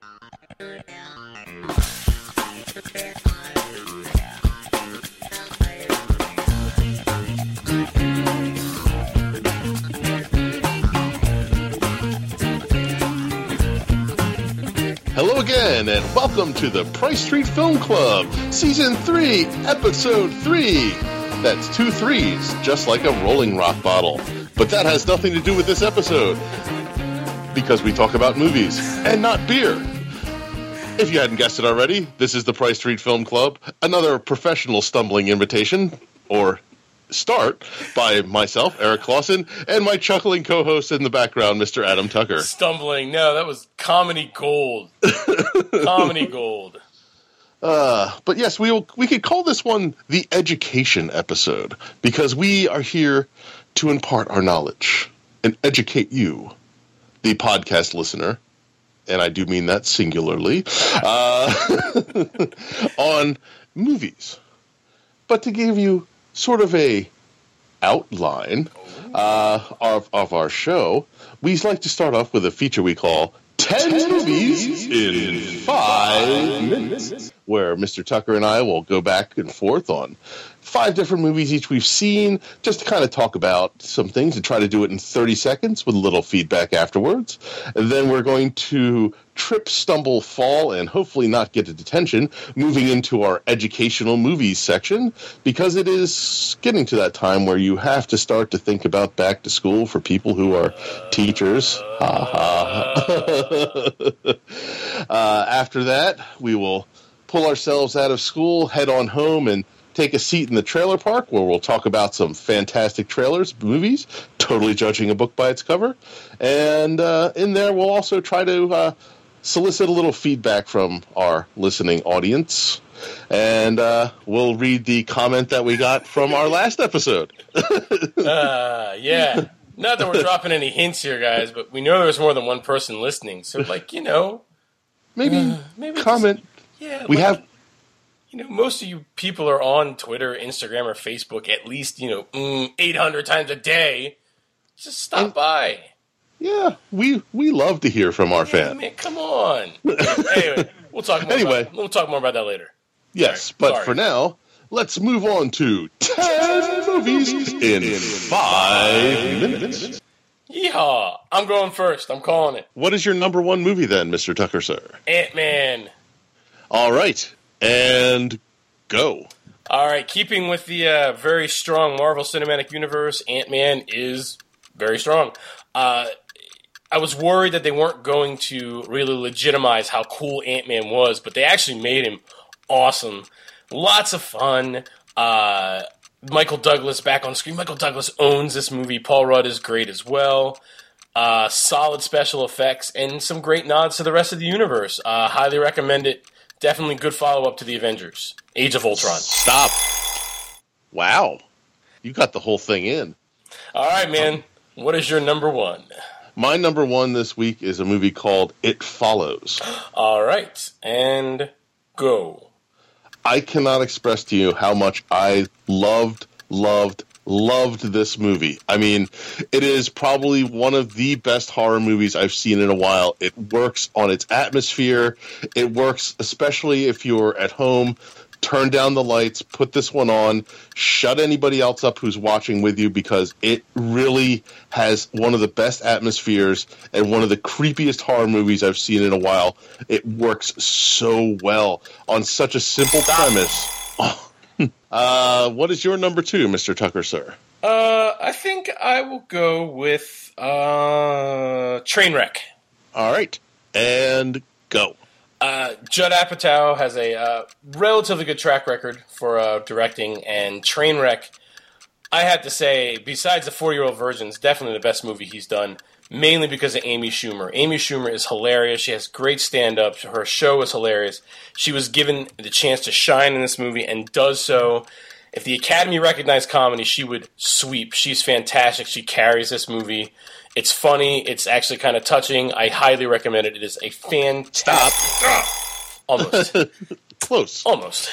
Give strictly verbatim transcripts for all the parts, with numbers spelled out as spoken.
Hello again, and welcome to the Price Street Film Club, Season three, Episode three. That's two threes, just like a Rolling Rock bottle. But that has nothing to do with this episode, because we talk about movies, and not beer. If you hadn't guessed it already, this is the Price Street Film Club, another professional stumbling invitation, or start, by myself, Eric Clausen, and my chuckling co-host in the background, Mister Adam Tucker. Stumbling, no, that was comedy gold. Comedy gold. Uh, but yes, we will, we could call this one the education episode, because we are here to impart our knowledge and educate you, the podcast listener, and I do mean that singularly, uh, on movies. But to give you sort of a outline uh, of, of our show, we like to start off with a feature we call ten, ten Movies in five minutes, where Mister Tucker and I will go back and forth on five different movies each we've seen, just to kind of talk about some things and try to do it in thirty seconds with a little feedback afterwards. And then we're going to trip, stumble, fall, and hopefully not get to detention, moving into our educational movies section, because it is getting to that time where you have to start to think about back to school for people who are teachers. Ha ha. uh, after that, we will pull ourselves out of school, head on home, and take a seat in the trailer park, where we'll talk about some fantastic trailers, movies, totally judging a book by its cover. And uh, in there, we'll also try to uh, solicit a little feedback from our listening audience. And uh, we'll read the comment that we got from our last episode. uh, yeah. Not that we're dropping any hints here, guys, but we know there's more than one person listening. So, like, you know. Maybe, uh, maybe comment. Just, yeah. We like, have... You know, most of you people are on Twitter, Instagram, or Facebook at least, you know, mm, eight hundred times a day. Just stop and, by. Yeah, we we love to hear from our yeah, fans. Man, come on. Anyway, we'll talk more anyway, about, we'll talk more about that later. Yes, Sorry. but Sorry. for now, let's move on to ten movies in five minutes. Yeehaw! I'm going first. I'm calling it. What is your number one movie then, Mister Tucker, sir? Ant-Man. All right. And go. All right, keeping with the uh, very strong Marvel Cinematic Universe, Ant-Man is very strong. Uh, I was worried that they weren't going to really legitimize how cool Ant-Man was, but they actually made him awesome. Lots of fun. Uh, Michael Douglas back on screen. Michael Douglas owns this movie. Paul Rudd is great as well. Uh, solid special effects and some great nods to the rest of the universe. Uh, highly recommend it. Definitely good follow-up to the Avengers. Age of Ultron. Stop. Wow. You got the whole thing in. All right, man. What is your number one? My number one this week is a movie called It Follows. All right. And go. I cannot express to you how much I loved, loved, loved this movie. I mean, it is probably one of the best horror movies I've seen in a while. It works on its atmosphere. It works especially if you're at home. Turn down the lights, put this one on, shut anybody else up who's watching with you, because it really has one of the best atmospheres and one of the creepiest horror movies I've seen in a while. It works so well on such a simple premise. Oh. Uh, what is your number two, Mister Tucker, sir? Uh, I think I will go with uh, Trainwreck. All right, and go. Uh, Judd Apatow has a uh, relatively good track record for uh, directing, and Trainwreck, I have to say, besides The forty-Year-Old Virgin, is definitely the best movie he's done, mainly because of Amy Schumer. Amy Schumer is hilarious. She has great stand-up. Her show is hilarious. She was given the chance to shine in this movie and does so. If the Academy recognized comedy, she would sweep. She's fantastic. She carries this movie. It's funny. It's actually kind of touching. I highly recommend it. It is a fantastic... Stop. Almost. Close. Almost.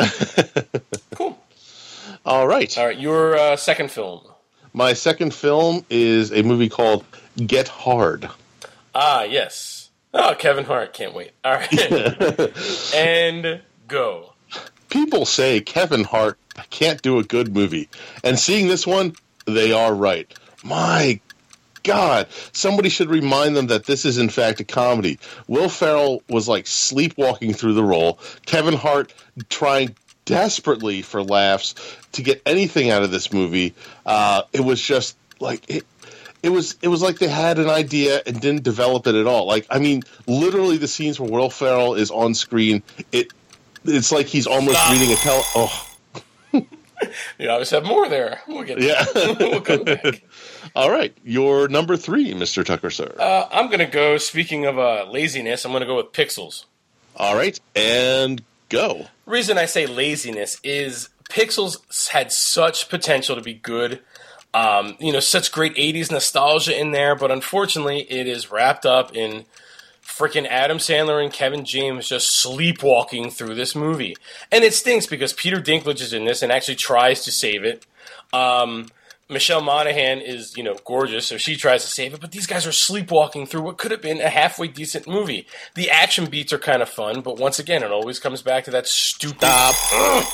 Cool. All right. All right. Your uh, second film. My second film is a movie called Get Hard. Ah, yes. Oh, Kevin Hart. Can't wait. All right. And go. People say Kevin Hart can't do a good movie. And seeing this one, they are right. My God. Somebody should remind them that this is, in fact, a comedy. Will Ferrell was like sleepwalking through the role. Kevin Hart trying desperately for laughs to get anything out of this movie. Uh, it was just like... It, It was it was like they had an idea and didn't develop it at all. Like, I mean, literally the scenes where Will Ferrell is on screen, it it's like he's almost Stop. reading a tele... Oh. You always have more there. We'll get yeah. We'll come back. All right. Your number three, Mister Tucker, sir. Uh, I'm going to go, speaking of uh, laziness, I'm going to go with Pixels. All right. And go. The reason I say laziness is Pixels had such potential to be good. Um, you know, such great eighties nostalgia in there, but unfortunately it is wrapped up in freaking Adam Sandler and Kevin James just sleepwalking through this movie. And it stinks because Peter Dinklage is in this and actually tries to save it. Um, Michelle Monaghan is, you know, gorgeous, so she tries to save it, but these guys are sleepwalking through what could have been a halfway decent movie. The action beats are kind of fun, but once again, it always comes back to that stupid... Stop.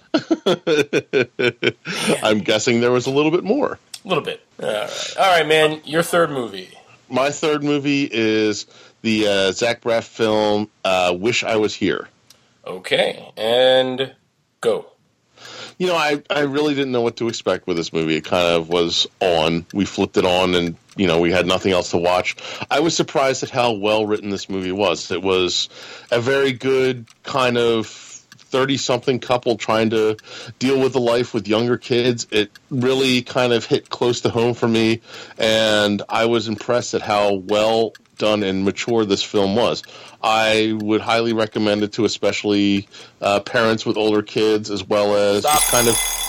I'm guessing there was a little bit more. A little bit. All right, All right man. Your third movie. My third movie is the uh, Zach Braff film uh, Wish I Was Here. Okay, and go. You know, I, I really didn't know what to expect with this movie. It kind of was on. We flipped it on and, you know, we had nothing else to watch. I was surprised at how well written this movie was. It was a very good kind of thirty-something couple trying to deal with the life with younger kids. It really kind of hit close to home for me, and I was impressed at how well done and mature this film was. I would highly recommend it to especially uh, parents with older kids, as well as Stop. just kind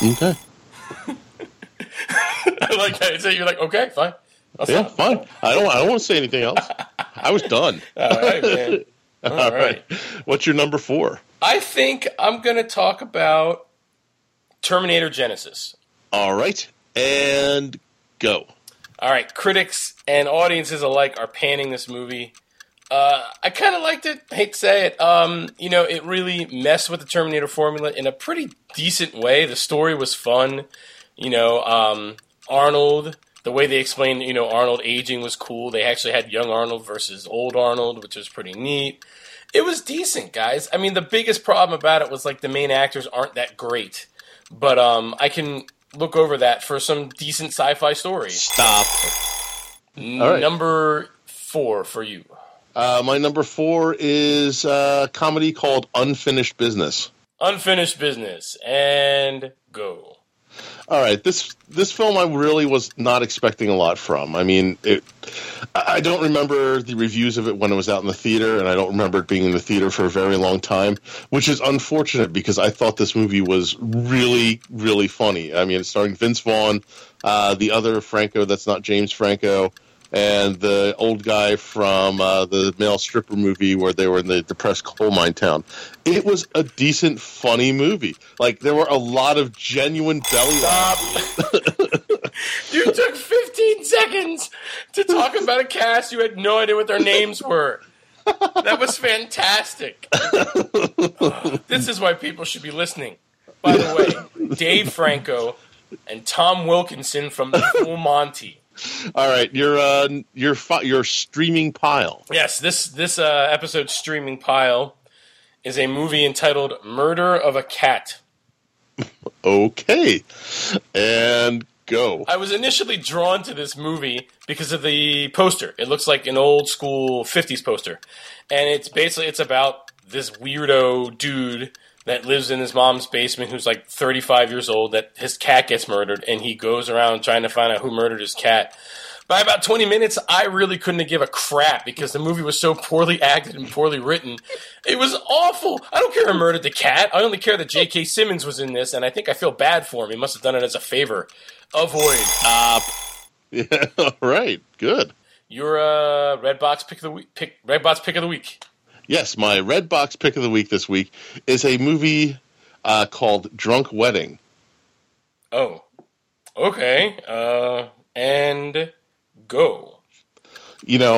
of... Okay. I like that. So you're like, okay, fine. I'll yeah, stop. Fine. I don't, I don't want to say anything else. I was done. All right, man. All, All right. right. What's your number four? I think I'm going to talk about Terminator Genesis. All right. And go. All right. Critics and audiences alike are panning this movie. Uh, I kind of liked it. I hate to say it. Um, you know, it really messed with the Terminator formula in a pretty decent way. The story was fun. You know, um, Arnold, the way they explained, you know, Arnold aging was cool. They actually had young Arnold versus old Arnold, which was pretty neat. It was decent, guys. I mean, the biggest problem about it was, like, the main actors aren't that great. But um, I can look over that for some decent sci-fi stories. Stop. N- right. Number four for you. Uh, my number four is a comedy called Unfinished Business. Unfinished Business. And go. All right, this this film I really was not expecting a lot from. I mean, it, I don't remember the reviews of it when it was out in the theater, and I don't remember it being in the theater for a very long time, which is unfortunate because I thought this movie was really, really funny. I mean, it's starring Vince Vaughn, uh, the other Franco that's not James Franco, and the old guy from uh, the male stripper movie where they were in the depressed coal mine town. It was a decent, funny movie. Like, there were a lot of genuine belly laughs. You took fifteen seconds to talk about a cast you had no idea what their names were. That was fantastic. Oh, this is why people should be listening. By the way, Dave Franco and Tom Wilkinson from The Full Monty. All right, your uh, your fi- your streaming pile. Yes, this this uh, episode's streaming pile is a movie entitled "Murder of a Cat." Okay, and go. I was initially drawn to this movie because of the poster. It looks like an old school fifties poster, and it's basically it's about this weirdo dude that lives in his mom's basement who's like thirty-five years old, that his cat gets murdered, and he goes around trying to find out who murdered his cat. By about twenty minutes, I really couldn't give a crap because the movie was so poorly acted and poorly written. It was awful. I don't care who murdered the cat. I only care that J K. Simmons was in this, and I think I feel bad for him. He must have done it as a favor. Avoid. Uh, yeah, all right, good. Your uh, Redbox pick of the week. Pick, Redbox pick of the week. Yes, my Redbox pick of the week this week is a movie uh, called Drunk Wedding. Oh, okay. Uh, and go. You know,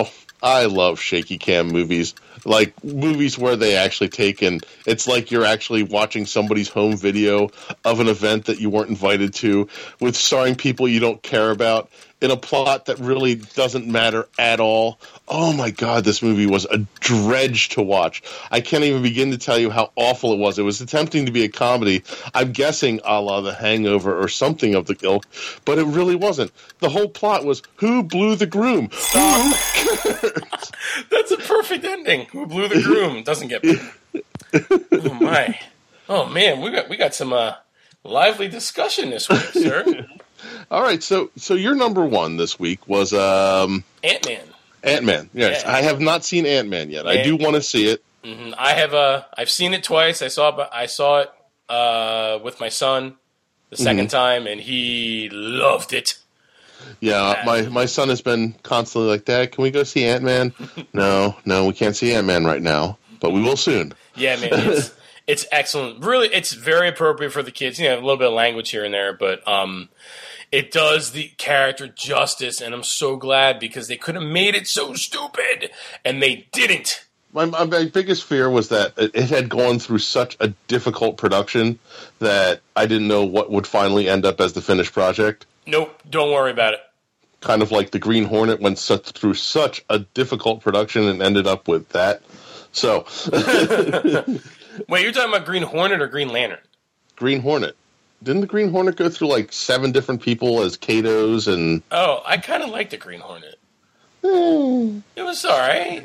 I love shaky cam movies, like movies where they actually take and it's like you're actually watching somebody's home video of an event that you weren't invited to, with starring people you don't care about in a plot that really doesn't matter at all. Oh my God, this movie was a dredge to watch. I can't even begin to tell you how awful it was. It was attempting to be a comedy. I'm guessing a la The Hangover or something of the ilk, but it really wasn't. The whole plot was, who blew the groom? Who cares? That's a perfect ending. Who blew the groom? Doesn't get me. Oh my. Oh man, we got we got some uh, lively discussion this week, sir. All right, so so your number one this week was um, Ant-Man. Ant-Man, yes. Yeah. I have not seen Ant-Man yet. Yeah. I do want to see it. Mm-hmm. I have uh, I've seen it twice. I saw it, I saw it uh, with my son the second mm-hmm. time, and he loved it. Yeah, my, my son has been constantly like, Dad, can we go see Ant-Man? no, no, we can't see Ant-Man right now, but we will soon. Yeah, man, it's, it's excellent. Really, it's very appropriate for the kids. You know, a little bit of language here and there, but um, it does the character justice, and I'm so glad because they could have made it so stupid, and they didn't. My, my biggest fear was that it had gone through such a difficult production that I didn't know what would finally end up as the finished project. Nope, don't worry about it. Kind of like the Green Hornet went such, through such a difficult production and ended up with that. So, wait, you're talking about Green Hornet or Green Lantern? Green Hornet. Didn't the Green Hornet go through like seven different people as Kato's and? Oh, I kind of liked the Green Hornet. Mm. It was all right.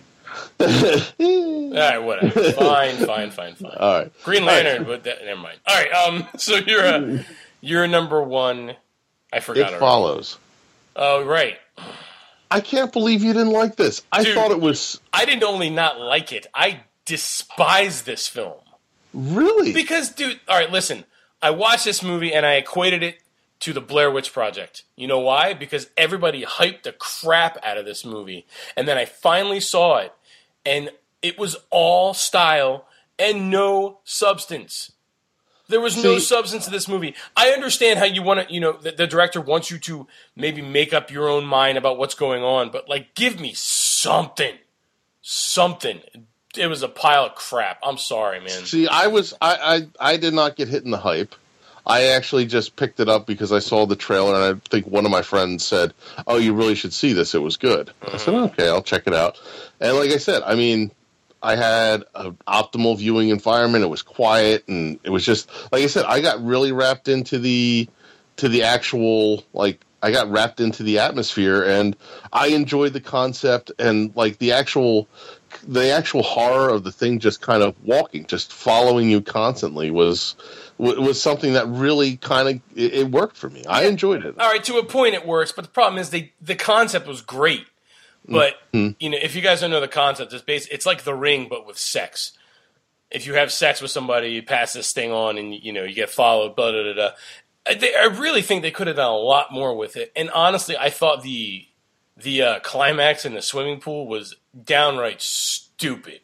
All right, whatever. Fine, fine, fine, fine. All right, Green Lantern, but that, never mind. All right, um, so you're a you're number one. I forgot. It already. Follows. Oh, right. I can't believe you didn't like this. I Dude, thought it was. I didn't only not like it. I despise this film. Really? Because, dude, all right, listen. I watched this movie and I equated it to the Blair Witch Project. You know why? Because everybody hyped the crap out of this movie. And then I finally saw it, and it was all style and no substance. There was no See, substance to this movie. I understand how you want to, you know, the, the director wants you to maybe make up your own mind about what's going on, but, like, give me something. Something. It was a pile of crap. I'm sorry, man. See, I was, I, I, I did not get hit in the hype. I actually just picked it up because I saw the trailer, and I think one of my friends said, oh, you really should see this. It was good. Mm-hmm. I said, okay, I'll check it out. And like I said, I mean, I had an optimal viewing environment. It was quiet, and it was just, like I said, I got really wrapped into the, to the actual, like, I got wrapped into the atmosphere, and I enjoyed the concept and, like, the actual, the actual horror of the thing just kind of walking, just following you constantly was... was something that really kind of it, it worked for me. I enjoyed it. All right, to a point it works, but the problem is they the concept was great. But mm-hmm. you know, if you guys don't know the concept, it's based, it's like The Ring but with sex. If you have sex with somebody, you pass this thing on, and you know you get followed. Blah, blah, blah, blah. I, they, I really think they could have done a lot more with it. And honestly, I thought the the uh, climax in the swimming pool was downright stupid,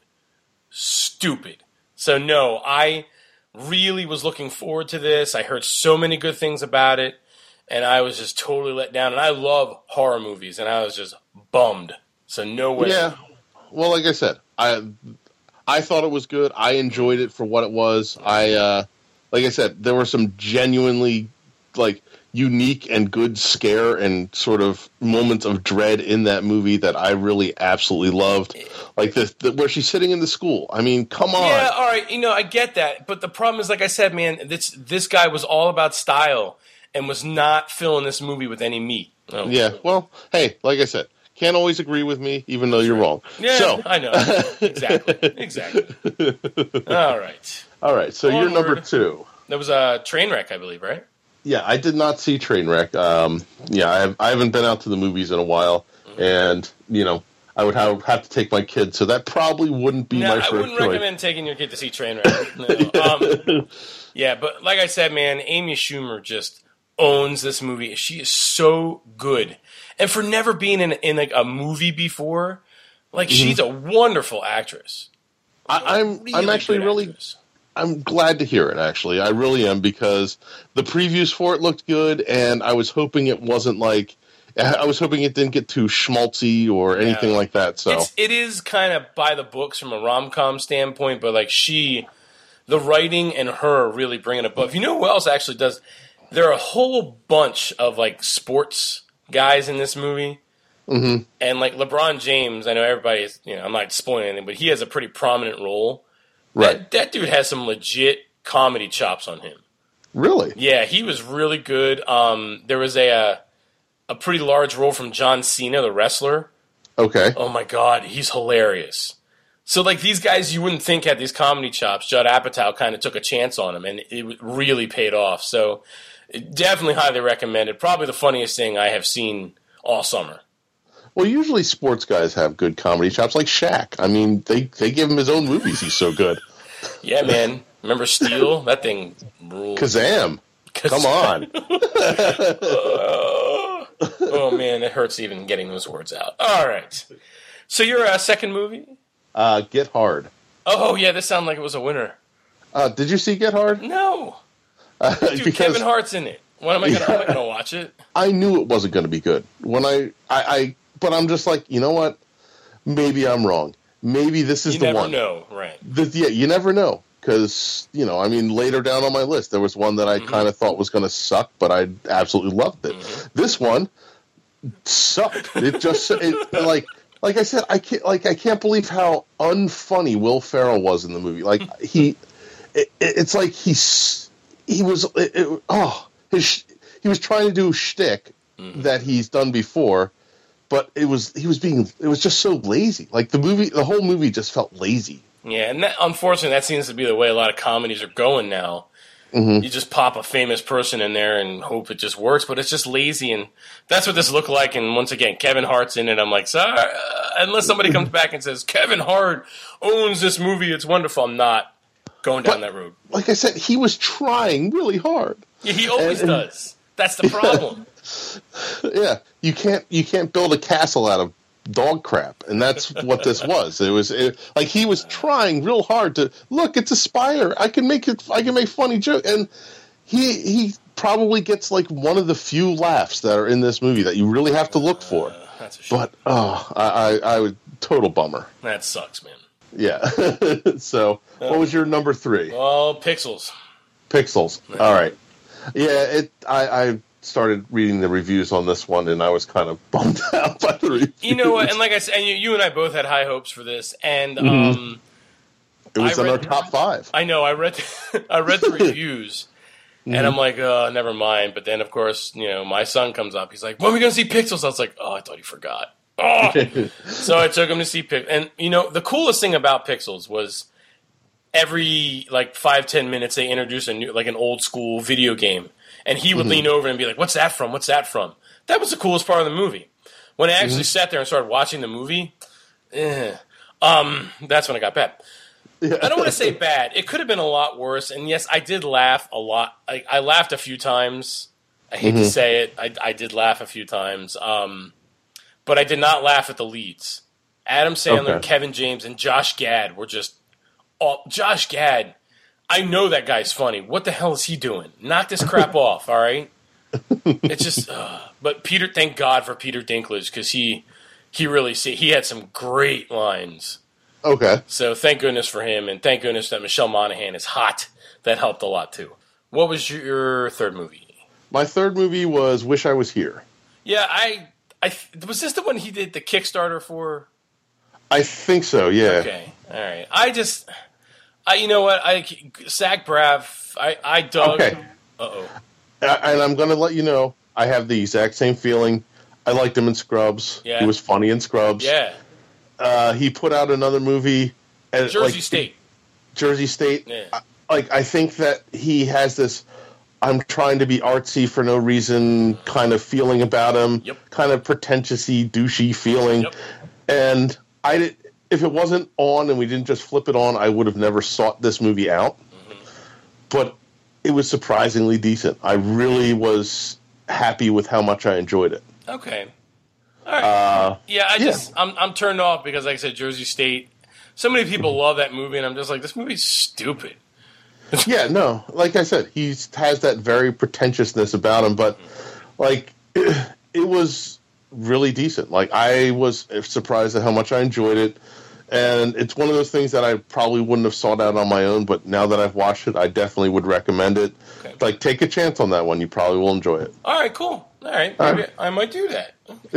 stupid. So no, I. really was looking forward to this. I heard so many good things about it, and I was just totally let down. And I love horror movies, and I was just bummed. So no way. Yeah. Well, like I said, I I thought it was good. I enjoyed it for what it was. I uh, like I said, there were some genuinely like unique and good scare and sort of moments of dread in that movie that I really absolutely loved. Like this, the, where she's sitting in the school. I mean, come on. Yeah, all right. You know, I get that. But the problem is, like I said, man, this this guy was all about style and was not filling this movie with any meat. Oh. Yeah, well, hey, like I said, can't always agree with me, even though you're wrong. Yeah, so. I know. Exactly. Exactly. All right. All right, so Onward. You're number two. That was a Trainwreck, I believe, right? Yeah, I did not see Trainwreck. Um, yeah, I, have, I haven't been out to the movies in a while, mm-hmm. and, you know, I would have, have to take my kid, so that probably wouldn't be no, my I first choice. I wouldn't recommend taking your kid to see Trainwreck. No. um, yeah, but like I said, man, Amy Schumer just owns this movie. She is so good. And for never being in, in like a movie before, like mm-hmm. she's a wonderful actress. I, I'm really I'm actually really actress. I'm glad to hear it, actually. I really am, because the previews for it looked good, and I was hoping it wasn't like I I was hoping it didn't get too schmaltzy or anything Yeah. like that. So It's, it is kind of by the books from a rom-com standpoint, but like she, the writing and her really bringing it above. You know who else actually does? There are a whole bunch of like sports guys in this movie. Mm-hmm. And like LeBron James, I know everybody's, you know, I'm not spoiling anything, but he has a pretty prominent role. Right. That, that dude has some legit comedy chops on him. Really? Yeah, he was really good. Um, there was a, a a pretty large role from John Cena, the wrestler. Okay. Oh my God, he's hilarious. So like these guys you wouldn't think had these comedy chops. Judd Apatow kind of took a chance on him, and it really paid off. So definitely highly recommended. Probably the funniest thing I have seen all summer. Well, usually sports guys have good comedy chops, like Shaq. I mean, they, they give him his own movies. He's so good. Yeah, man. Remember Steel? That thing ruled. Kazam. Come on. oh, oh, man, it hurts even getting those words out. All right. So your uh, second movie? Uh, Get Hard. Oh, yeah, this sounded like it was a winner. Uh, did you see Get Hard? No. Uh, Dude, because Kevin Hart's in it. What am I going to watch it? I knew it wasn't going to be good. When I, I, I, but I'm just like, you know what? Maybe I'm wrong. Maybe this is You the never one. know, right. The, yeah, you never know. Because, you know, I mean, later down on my list, there was one that I mm-hmm. kind of thought was going to suck, but I absolutely loved it. Mm-hmm. This one sucked. It just, it, like, like I said, I can't, like, I can't believe how unfunny Will Ferrell was in the movie. Like, he, it, it's like he's, he was, it, it, oh, his, he was trying to do shtick mm-hmm. that he's done before, but it was, he was being, it was just so lazy. Like, the movie, the whole movie just felt lazy. Yeah, and that, unfortunately, that seems to be the way a lot of comedies are going now. Mm-hmm. You just pop a famous person in there and hope it just works, but it's just lazy, and that's what this looked like. And once again, Kevin Hart's in it. I'm like, sorry, uh, unless somebody comes back and says Kevin Hart owns this movie, it's wonderful. I'm not going down but, that road. Like I said, he was trying really hard. Yeah, he always and, does. That's the problem. Yeah, you can't you can't build a castle out of dog crap, and that's what this was. It was it, like he was trying real hard to look. It's a spire. I can make it. I can make funny jokes, and he he probably gets like one of the few laughs that are in this movie that you really have to look for. Uh, that's a shame. But oh, I, I I would total bummer. That sucks, man. Yeah. So, what was your number three? Oh, Pixels. Pixels. Yeah. All right. Yeah. It. I. I started reading the reviews on this one, and I was kind of bummed out by the reviews. You know what? And like I said, and you, you and I both had high hopes for this, and um, mm-hmm. it was I in read, our top five. I know. I read. I read the reviews, mm-hmm. and I'm like, oh, never mind. But then, of course, you know, my son comes up. He's like, "When are we going to see Pixels?" I was like, "Oh, I thought he forgot." Oh. So I took him to see Pixels, and you know, the coolest thing about Pixels was every like five ten minutes they introduced a new, like an old school video game. And he would mm-hmm. lean over and be like, what's that from? What's that from? That was the coolest part of the movie. When I actually mm-hmm. sat there and started watching the movie, eh, um, that's when I got bad. Yeah. I don't want to say bad. It could have been a lot worse. And yes, I did laugh a lot. I, I laughed a few times. I hate mm-hmm. to say it. I, I did laugh a few times. Um, but I did not laugh at the leads. Adam Sandler, okay. Kevin James, and Josh Gad were just all, Josh Gad. I know that guy's funny. What the hell is he doing? Knock this crap off, all right? It's just, uh, but Peter, thank God for Peter Dinklage, because he, he really, see, he had some great lines. Okay. So thank goodness for him, and thank goodness that Michelle Monaghan is hot. That helped a lot, too. What was your, your third movie? My third movie was Wish I Was Here. Yeah, I, I, was this the one he did the Kickstarter for? I think so, yeah. Okay, all right. I just... I, you know what? I Zach Braff. I, I dug. Okay. Uh oh. And I'm going to let you know. I have the exact same feeling. I liked him in Scrubs. Yeah. He was funny in Scrubs. Yeah. Uh, he put out another movie. And, Jersey like, State. Jersey State. Yeah. I, like I think that he has this. I'm trying to be artsy for no reason kind of feeling about him. Yep. Kind of pretentious-y, douchey feeling. Yep. And I did. If it wasn't on and we didn't just flip it on, I would have never sought this movie out. Mm-hmm. But it was surprisingly decent. I really was happy with how much I enjoyed it. Okay. All right. Uh, yeah, I yeah. just I'm I'm turned off because, like I said, Jersey State. So many people love that movie, and I'm just like, this movie's stupid. Yeah, no. Like I said, he has that very pretentiousness about him, but like it, it was really decent. Like, I was surprised at how much I enjoyed it. And it's one of those things that I probably wouldn't have sought out on my own, but now that I've watched it, I definitely would recommend it. Okay. Like, take a chance on that one. You probably will enjoy it. All right, cool. All right, maybe right. I might do that.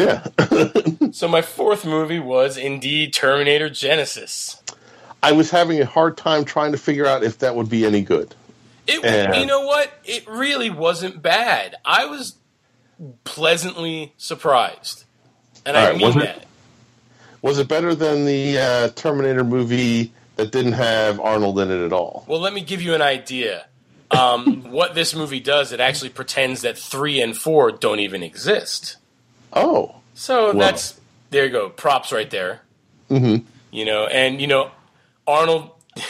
Yeah. So my fourth movie was indeed Terminator Genisys. I was having a hard time trying to figure out if that would be any good. It, and, you know what? It really wasn't bad. I was pleasantly surprised, and I right, mean that. Was it better than the uh, Terminator movie that didn't have Arnold in it at all? Well, let me give you an idea. Um, what this movie does, it actually pretends that three and four don't even exist. Oh. So well. that's, there you go, props right there. Mm-hmm. You know, and, you know, Arnold,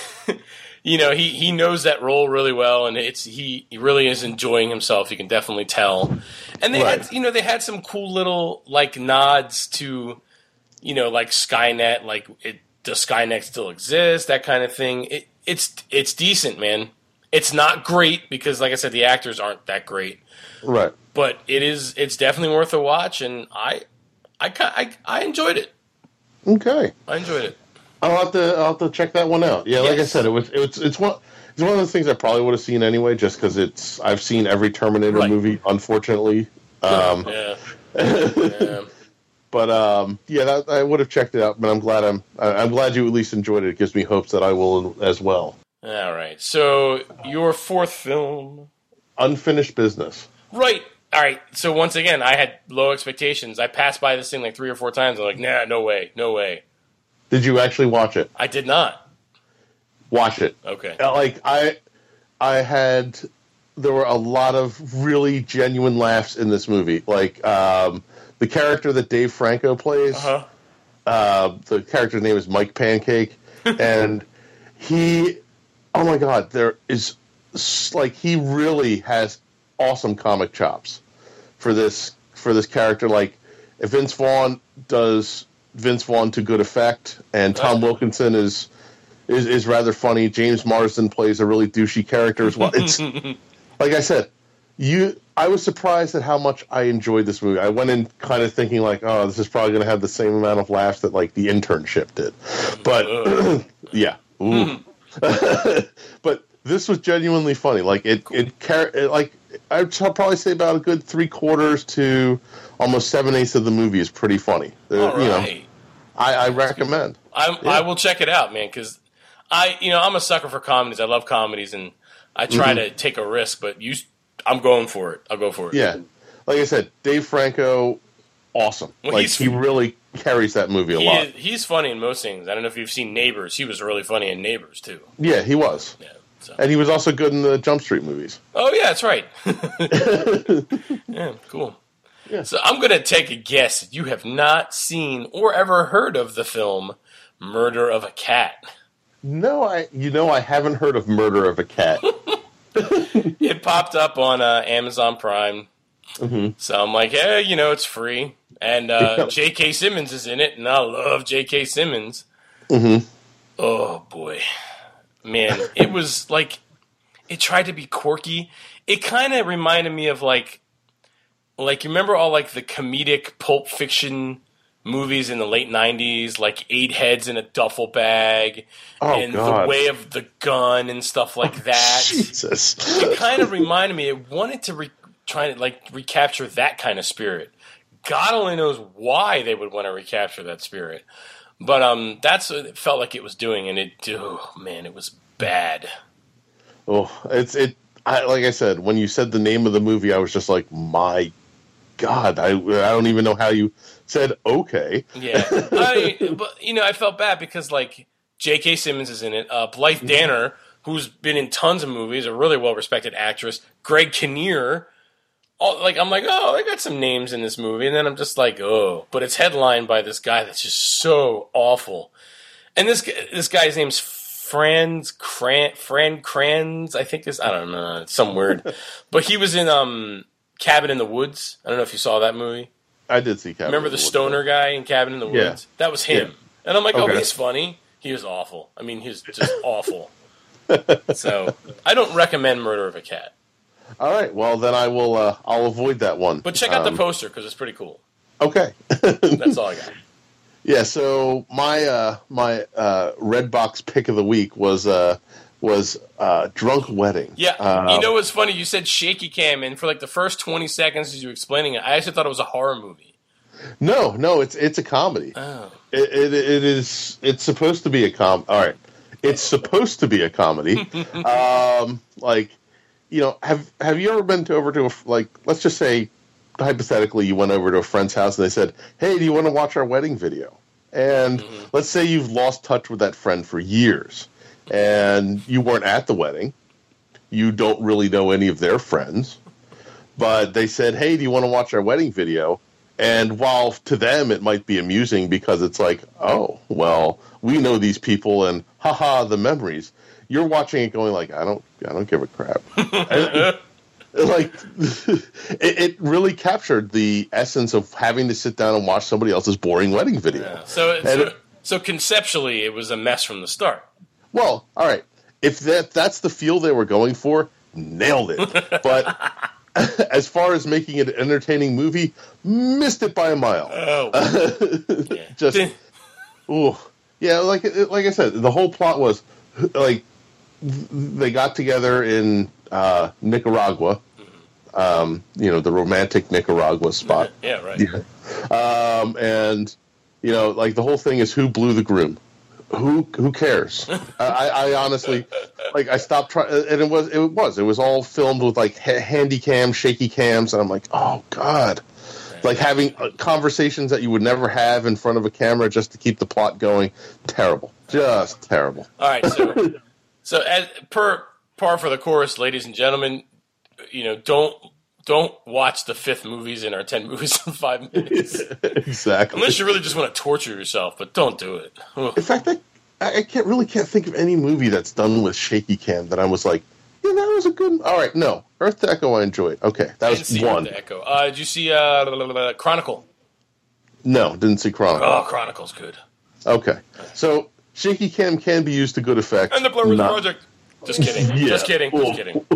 you know, he, he knows that role really well, and it's he, he really is enjoying himself, you can definitely tell. And they right. had, you know, they had some cool little, like, nods to... You know, like Skynet, like it, does Skynet still exist? That kind of thing. It, it's it's decent, man. It's not great because, like I said, the actors aren't that great. Right. But it is. It's definitely worth a watch, and I, I, I, I enjoyed it. Okay. I enjoyed it. I'll have to I'll have to check that one out. Yeah, yes. Like I said, it was it's it's one it's one of those things I probably would have seen anyway, just because it's I've seen every Terminator right. movie, unfortunately. Um, yeah. yeah. But um, yeah, that, I would have checked it out. But I'm glad I'm I'm glad you at least enjoyed it. It gives me hopes that I will as well. All right. So your fourth film, Unfinished Business. Right. All right. So once again, I had low expectations. I passed by this thing like three or four times. I'm like, nah, no way, no way. Did you actually watch it? I did not. Watch it. Okay. Like I, I had. There were a lot of really genuine laughs in this movie. Like. Um, The character that Dave Franco plays, uh-huh. uh, the character's name is Mike Pancake, and he, oh my God, there is, like, he really has awesome comic chops for this for this character. Like, if Vince Vaughn does Vince Vaughn to good effect, and Tom uh-huh. Wilkinson is, is is rather funny. James Marsden plays a really douchey character as well. It's like I said, you. I was surprised at how much I enjoyed this movie. I went in kind of thinking like, oh, this is probably going to have the same amount of laughs that like The Internship did. But yeah, but this was genuinely funny. Like it, it, it, like I'd probably say about a good three quarters to almost seven eighths of the movie is pretty funny. All right. You know, I, I recommend. I yeah. I will check it out, man, because I you know I'm a sucker for comedies. I love comedies, and I try mm-hmm. to take a risk, but you. I'm going for it. I'll go for it. Yeah. Like I said, Dave Franco, awesome. Well, like, he really carries that movie a he lot. Is, he's funny in most things. I don't know if you've seen Neighbors. He was really funny in Neighbors, too. Yeah, he was. Yeah. So. And he was also good in the Jump Street movies. Oh, yeah, that's right. Yeah, cool. Yeah. So I'm going to take a guess that you have not seen or ever heard of the film Murder of a Cat. No, I. you know, I haven't heard of Murder of a Cat. It popped up on uh, Amazon Prime, mm-hmm. so I'm like, hey, you know, it's free, and uh, J K. Simmons is in it, and I love J K. Simmons. Mm-hmm. Oh boy, man, it was like it tried to be quirky. It kind of reminded me of like, like you remember all like the comedic Pulp Fiction movies in the late nineties, like Eight Heads in a Duffel Bag, oh, and God. The Way of the Gun and stuff like that. Jesus. It kind of reminded me, it wanted to re- try to like recapture that kind of spirit. God only knows why they would want to recapture that spirit. But um, that's what it felt like it was doing, and it, oh man, it was bad. Oh, it's, it, I, like I said, when you said the name of the movie, I was just like, my God, I, I don't even know how you said okay. Yeah, I, but you know, I felt bad because like J K. Simmons is in it. Uh, Blythe Danner, who's been in tons of movies, a really well respected actress. Greg Kinnear. All, like I'm like, oh, I got some names in this movie, and then I'm just like, oh, but it's headlined by this guy that's just so awful. And this this guy's name's Franz Kran, Fran Kranz, I think is I don't know, it's some word, but he was in um. Cabin in the Woods. I don't know if you saw that movie. I did see Cabin Remember in the, the Woods, stoner guy in Cabin in the Woods? Yeah. That was him. Yeah. And I'm like, oh, okay. he's funny. He was awful. I mean, he's just awful. So, I don't recommend Murder of a Cat. All right. Well, then I will, uh, I'll avoid that one. But check out um, the poster, because it's pretty cool. Okay. That's all I got. Yeah, so my uh, my uh, Redbox pick of the week was uh, was uh, Drunk Wedding. Yeah, uh, you know what's funny? You said shaky cam, and for like the first twenty seconds as you were explaining it, I actually thought it was a horror movie. No, no, it's it's a comedy. Oh, It, it, it is. It's supposed to be a com. All right, it's supposed to be a comedy. um, like, you know, have have you ever been to over to a, like? Let's just say, hypothetically, you went over to a friend's house and they said, "Hey, do you want to watch our wedding video?" And mm-hmm. let's say you've lost touch with that friend for years, and you weren't at the wedding. You don't really know any of their friends, but they said, "Hey, do you want to watch our wedding video?" And while to them it might be amusing because it's like, oh, well, we know these people and haha, the memories. You're watching it going like, I don't, I don't give a crap. and, like, it, it really captured the essence of having to sit down and watch somebody else's boring wedding video. Yeah. So, so, it, so conceptually, it was a mess from the start. Well, all right, if that that's the feel they were going for, nailed it. But as far as making it an entertaining movie, missed it by a mile. Oh, yeah. Just, ooh, yeah. Like, like I said, the whole plot was like they got together in uh, Nicaragua. Um, you know, the romantic Nicaragua spot. Yeah, right. Yeah. Um, and you know, like the whole thing is who blew the groom. Who who cares? I, I honestly, like, I stopped trying, and it was it was it was all filmed with like ha- handy cam, shaky cams, and I'm like, oh god, like having conversations that you would never have in front of a camera just to keep the plot going. Terrible, just terrible. All right, so so as per par for the course, ladies and gentlemen, you know, don't. Don't watch the fifth movies in our ten movies in five minutes. Exactly. Unless you really just want to torture yourself, but don't do it. Ugh. In fact, I, I can't really can't think of any movie that's done with shaky cam that I was like, yeah, that was a good. All right, no, Earth to Echo I enjoyed. Okay, that I was didn't see one. Earth to Echo. Uh, did you see uh, Chronicle? No, didn't see Chronicle. Oh, Chronicle's good. Okay, so shaky cam can be used to good effect. And the Blair Witch Project. Just kidding. Yeah. Just kidding. Just kidding.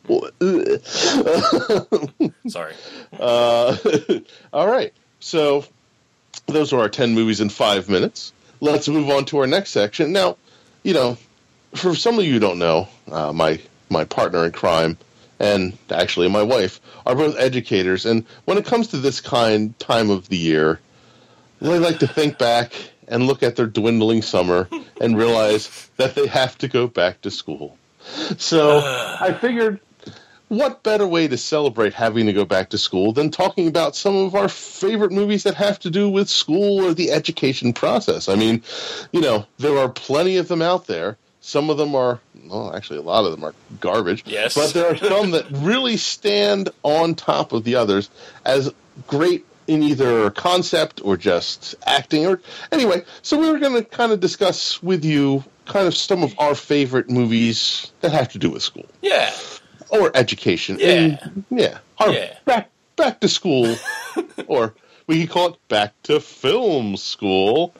Sorry. Uh, all right. So those are our ten movies in five minutes. Let's move on to our next section. Now, you know, for some of you who don't know, uh, my my partner in crime and actually my wife are both educators. And when it comes to this kind time of the year, they like to think back and look at their dwindling summer and realize that they have to go back to school. So I figured, what better way to celebrate having to go back to school than talking about some of our favorite movies that have to do with school or the education process? I mean, you know, there are plenty of them out there. Some of them are, well, actually, a lot of them are garbage. Yes. But there are some that really stand on top of the others as great in either concept or just acting. Or anyway, so we were going to kind of discuss with you kind of some of our favorite movies that have to do with school. Yeah. Or education. Yeah. And, yeah. Our yeah. Back, back to school. Or we could call it back to film school.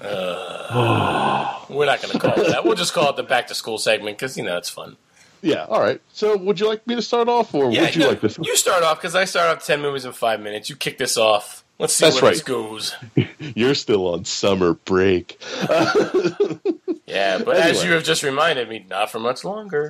Uh, we're not going to call it that. We'll just call it the back to school segment because, you know, it's fun. Yeah, all right. So would you like me to start off, or yeah, would you no, like this? You start off because I start off ten movies in five minutes. You kick this off. Let's see That's where right. this goes. You're still on summer break. Yeah, but Anyway. as you have just reminded me, not for much longer.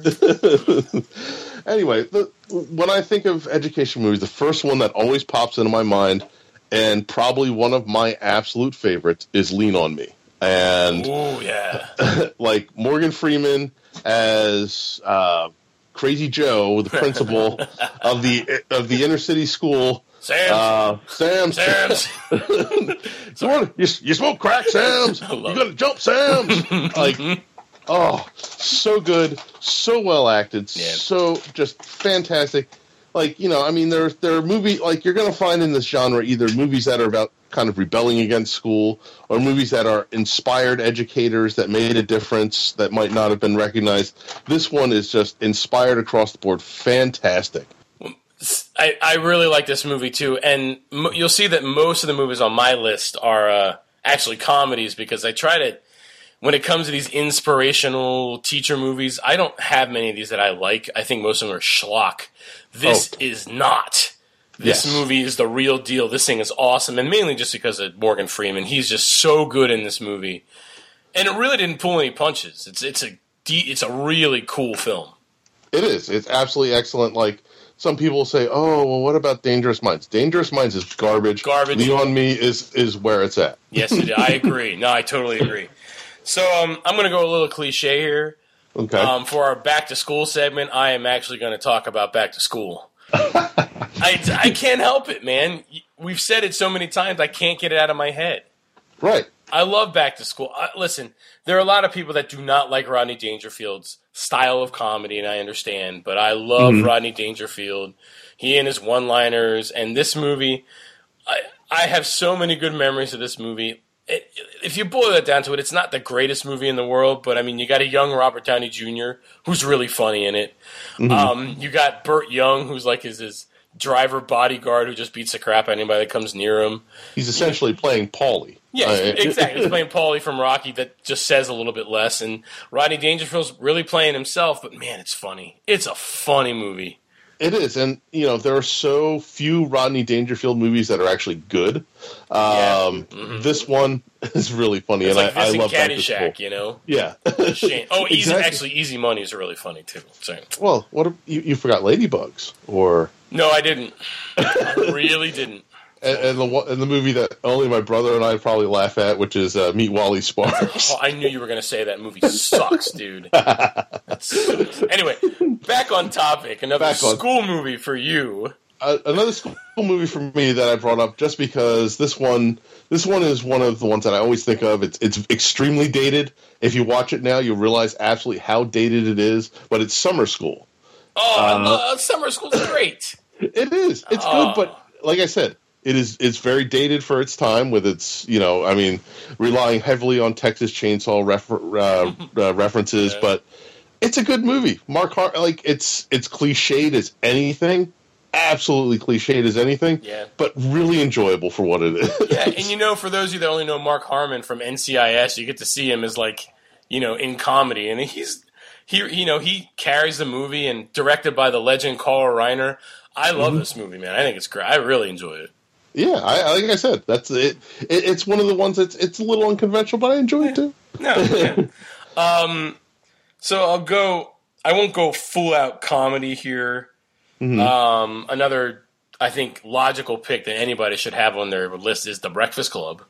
Anyway, the, when I think of education movies, the first one that always pops into my mind, and probably one of my absolute favorites, is Lean on Me. And oh yeah, like Morgan Freeman as uh, Crazy Joe, the principal of the of the inner city school. Sam's. Uh, Sam's. Sam's. you, you smoke crack, Sam's. You got to jump, Sam's. Like, oh, so good, so well acted, Yeah. so just fantastic. Like, you know, I mean, there there are movies like you're going to find in this genre either movies that are about kind of rebelling against school, or movies that are inspired educators that made a difference that might not have been recognized. This one is just inspired across the board, fantastic. I, I really like this movie too, and mo- you'll see that most of the movies on my list are uh, actually comedies because I try to, when it comes to these inspirational teacher movies, I don't have many of these that I like. I think most of them are schlock. This Oh. is not This Yes. movie is the real deal. This thing is awesome, and mainly just because of Morgan Freeman. He's just so good in this movie, and it really didn't pull any punches. It's it's a de- it's a really cool film. It is. It's absolutely excellent. Like, some people say, oh, well, what about Dangerous Minds? Dangerous Minds is garbage. Garbage. Leon Me is, is where it's at. Yes, it, I agree. No, I totally agree. So um, I'm going to go a little cliche here. Okay. Um, for our back to school segment, I am actually going to talk about back to school. I, I can't help it, man. We've said it so many times, I can't get it out of my head. Right. I love back to school. I, listen, there are a lot of people that do not like Rodney Dangerfield's style of comedy, and I understand, but I love mm-hmm. Rodney Dangerfield. He and his one-liners, and this movie, I, I have so many good memories of this movie. It, if you boil it down to it, it's not the greatest movie in the world, but I mean, you got a young Robert Downey Junior who's really funny in it. Mm-hmm. Um, you got Burt Young, who's like his, his driver bodyguard who just beats the crap out of anybody that comes near him. He's essentially yeah. playing Paulie. Yeah, uh, exactly. He's playing Paulie from Rocky that just says a little bit less, and Rodney Dangerfield's really playing himself, but man, it's funny. It's a funny movie. It is, and you know there are so few Rodney Dangerfield movies that are actually good. Um, yeah. mm-hmm. This one is really funny, it's and like I, I love Caddyshack, you know. Yeah. Shane. Oh, easy, exactly. actually, Easy Money is really funny too. Sorry. Well, what if, you, you forgot Ladybugs, or no, I didn't. I really didn't. And, and the and the movie that only my brother and I probably laugh at, which is uh, Meet Wally Sparks. Oh, I knew you were going to say that movie sucks, dude. That sucks. Anyway, back on topic. Another back school on. movie for you. Uh, another school movie for me that I brought up just because this one, this one is one of the ones that I always think of. It's it's extremely dated. If you watch it now, you'll realize absolutely how dated it is. But it's Summer School. Oh, uh, I love, Summer School's great. It is. It's oh. good, but like I said. It is. It's very dated for its time, with its, you know, I mean, relying heavily on Texas Chainsaw refer, uh, uh, references, yeah. but it's a good movie. Mark Har- like it's it's cliched as anything, absolutely cliched as anything, yeah. but really enjoyable for what it is. Yeah, and you know, for those of you that only know Mark Harmon from N C I S, you get to see him as like, you know, in comedy, and he's he, you know, he carries the movie, and directed by the legend Carl Reiner. I love mm-hmm. this movie, man. I think it's great. I really enjoy it. Yeah, I, like I said, that's it, it. It's one of the ones that's it's a little unconventional, but I enjoy it too. No, yeah. um, so I'll go. I won't go full out comedy here. Mm-hmm. Um, another, I think, logical pick that anybody should have on their list is The Breakfast Club.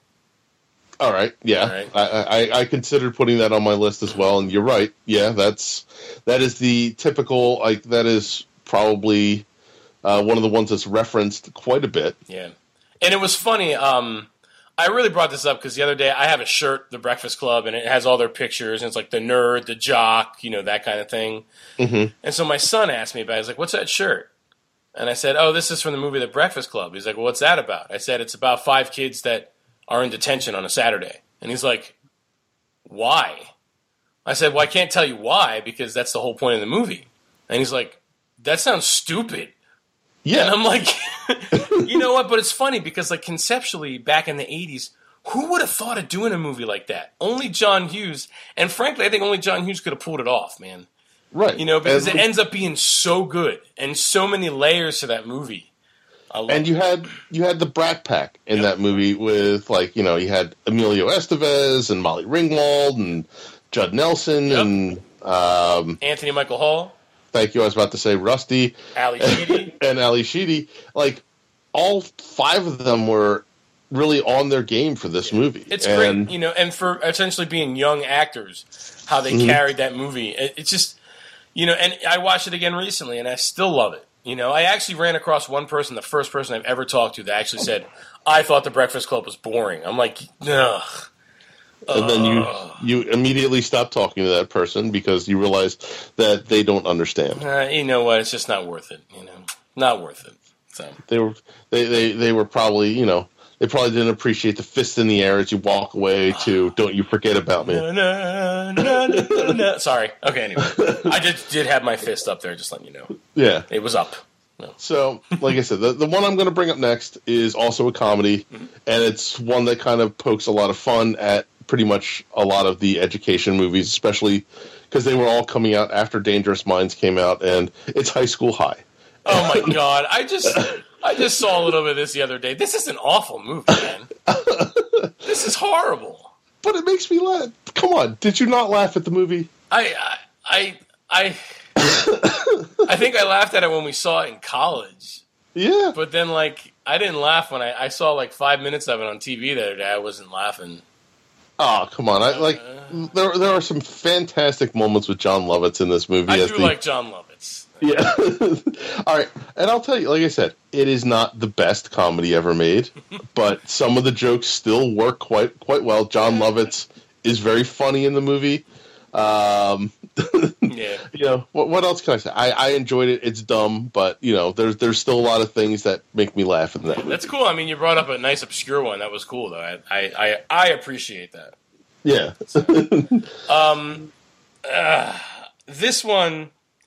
All right, yeah, All right. I, I, I considered putting that on my list as well, and you're right. Yeah, that's that is the typical. Like that is probably uh, one of the ones that's referenced quite a bit. Yeah. And it was funny. Um, I really brought this up because the other day I have a shirt, The Breakfast Club, and it has all their pictures, and it's like the nerd, the jock, you know, that kind of thing. Mm-hmm. And so my son asked me about it. He's like, what's that shirt? And I said, oh, this is from the movie The Breakfast Club. He's like, well, what's that about? I said, it's about five kids that are in detention on a Saturday. And he's like, why? I said, well, I can't tell you why because that's the whole point of the movie. And he's like, that sounds stupid. Yeah. And I'm like, you know what? But it's funny because, like, conceptually, back in the eighties, who would have thought of doing a movie like that? Only John Hughes. And frankly, I think only John Hughes could have pulled it off, man. Right. You know, because and, it ends up being so good and so many layers to that movie. And you had you had the Brat Pack in yep. that movie with, like, you know, you had Emilio Estevez and Molly Ringwald and Judd Nelson yep. and um, Anthony Michael Hall. Thank you. I was about to say Rusty. Ali Sheedy. and Ali Sheedy. Like, all five of them were really on their game for this yeah. movie. It's and, great, you know, and for essentially being young actors, how they mm-hmm. carried that movie. It, it's just, you know, and I watched it again recently, and I still love it. You know, I actually ran across one person, the first person I've ever talked to, that actually said, I thought The Breakfast Club was boring. I'm like, ugh. And then you you immediately stop talking to that person because you realize that they don't understand. Uh, you know what? It's just not worth it. You know, not worth it. So they were they, they, they were probably you know they probably didn't appreciate the fist in the air as you walk away to "Don't You Forget About Me." No, no, no, no, no. Sorry. Okay. Anyway, I did did have my fist up there. Just letting you know. Yeah, it was up. No. So, like I said, the, the one I'm going to bring up next is also a comedy, mm-hmm. and it's one that kind of pokes a lot of fun at pretty much a lot of the education movies, especially because they were all coming out after Dangerous Minds came out, and it's High School High. Oh, my God. I just... I just saw a little bit of this the other day. This is an awful movie, man. This is horrible. But it makes me laugh. Come on, did you not laugh at the movie? I, I, I, I think I laughed at it when we saw it in college. Yeah. But then, like, I didn't laugh when I, I saw, like, five minutes of it on T V the other day. I wasn't laughing. Oh, come on. I like there there are some fantastic moments with John Lovitz in this movie. I as do the, like John Lovitz. Yeah. All right. And I'll tell you, like I said, it is not the best comedy ever made, but some of the jokes still work quite quite well. John Lovitz is very funny in the movie. Um, yeah. You know, what, what else can I say? I, I enjoyed it. It's dumb, but, you know, there's there's still a lot of things that make me laugh in that movie. That's cool. I mean, you brought up a nice obscure one. That was cool, though. I I, I, I appreciate that. Yeah. um, uh, this one,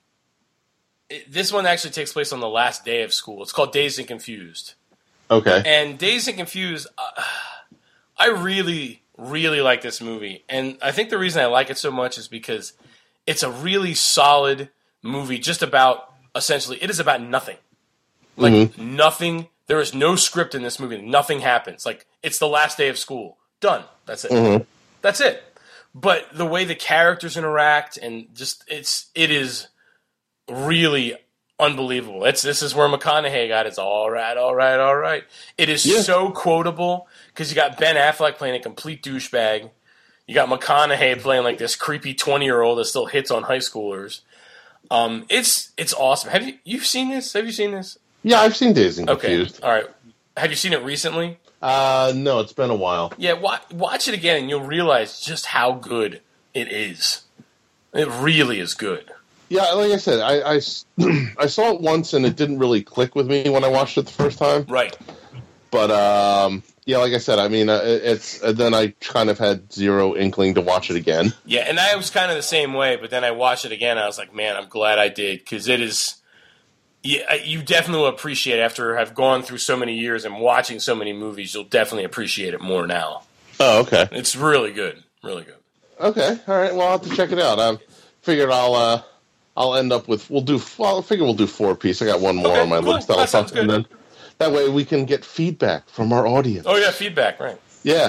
this one actually takes place on the last day of school. It's called Dazed and Confused. Okay. And Dazed and Confused, uh, I really, really like this movie. And I think the reason I like it so much is because it's a really solid movie just about, essentially, it is about nothing. Like, mm-hmm. nothing. There is no script in this movie. Nothing happens. Like, it's the last day of school. Done. That's it. Mm-hmm. That's it. But the way the characters interact and just, it's, it is really unbelievable. It's, this is where McConaughey got his all right, all right, all right. It is yeah. so quotable because you got Ben Affleck playing a complete douchebag. You got McConaughey playing like this creepy twenty-year-old that still hits on high schoolers. Um, it's it's awesome. Have you you've seen this? Have you seen this? Yeah, I've seen Dazed and okay. Confused. All right. Have you seen it recently? Uh, no, it's been a while. Yeah, watch, watch it again and you'll realize just how good it is. It really is good. Yeah, like I said, I, I, I saw it once and it didn't really click with me when I watched it the first time. Right. But, um, yeah, like I said, I mean, uh, it's uh, then I kind of had zero inkling to watch it again. Yeah, and I was kind of the same way, but then I watched it again and I was like, man, I'm glad I did, because it is... Yeah, you definitely will appreciate it after have gone through so many years and watching so many movies. You'll definitely appreciate it more now. Oh, okay. It's really good, really good. Okay, all right. Well, I'll have to check it out. I figured I'll uh, I'll end up with we'll do. Well, I figure we'll do four piece. I got one more okay, on my cool. list. That sounds good. And then that way we can get feedback from our audience. Oh yeah, feedback, right? Yeah.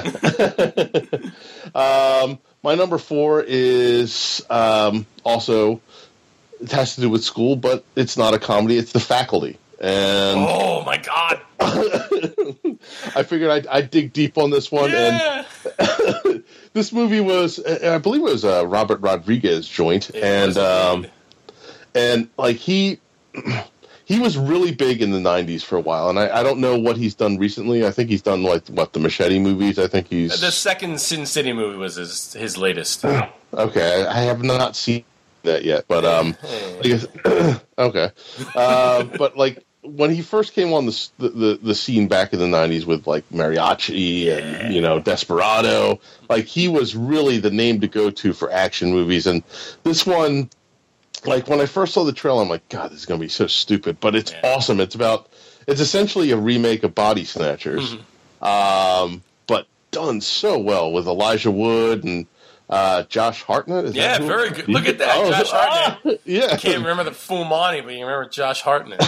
um, my number four is um, also. It has to do with school, but it's not a comedy. It's The Faculty. And oh, my God. I figured I'd, I'd dig deep on this one. Yeah. And this movie was, I believe it was a Robert Rodriguez joint. It and, um, and like, he... He was really big in the nineties for a while, and I, I don't know what he's done recently. I think he's done, like, what, the Machete movies? I think he's... The second Sin City movie was his, his latest. Okay, I have not seen that yet, but um, I guess, okay, uh, but like when he first came on the, the the scene back in the nineties with like Mariachi yeah. and you know Desperado, like he was really the name to go to for action movies, and this one, like when I first saw the trailer, I'm like, God, this is gonna be so stupid, but it's yeah. awesome. It's about it's essentially a remake of Body Snatchers, mm-hmm. um, but done so well with Elijah Wood and. Uh, Josh Hartnett? Is yeah, that very good. Look at that, oh, Josh Hartnett. Ah, yeah. You can't remember the full Monty, but you remember Josh Hartnett.